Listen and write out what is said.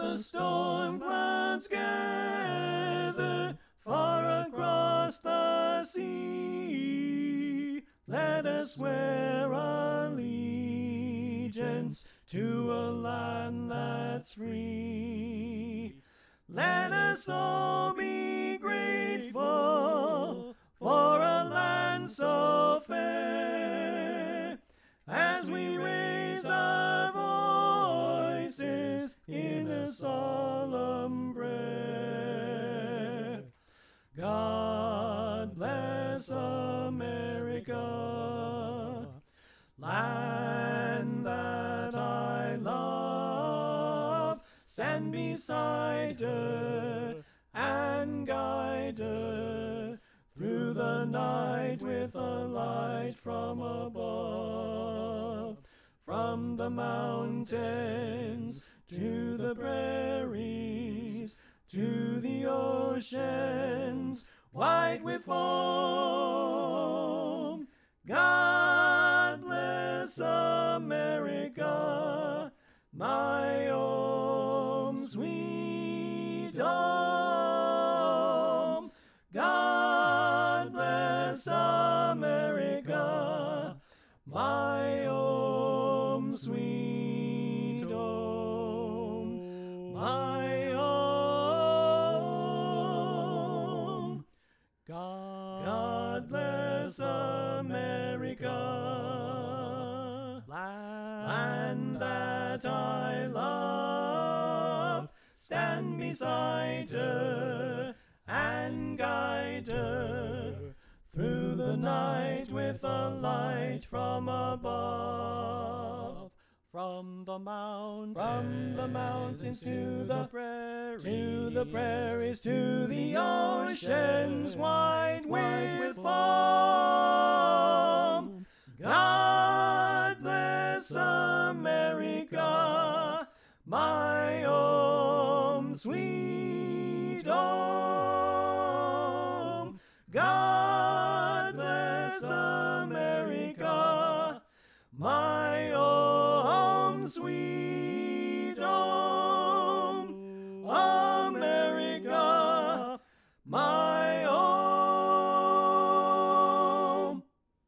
the storm clouds gather far across the sea, let us swear allegiance to a land that's free. Let us all be grateful for a land so fair, as we raise our voices in a solemn prayer. God bless America, land that I love. Stand beside her and guide her through the night with a light from above. From the mountains to the prairies, to the oceans white with foam. God bless America, my home, sweet home. God bless America, my home, sweet home. My home. God bless America, land that I love. Stand beside her and guide her through the night with a light from above. From the mountains to the prairies, to the oceans white with foam. God bless America, my home, sweet home. God bless America, my home, sweet home.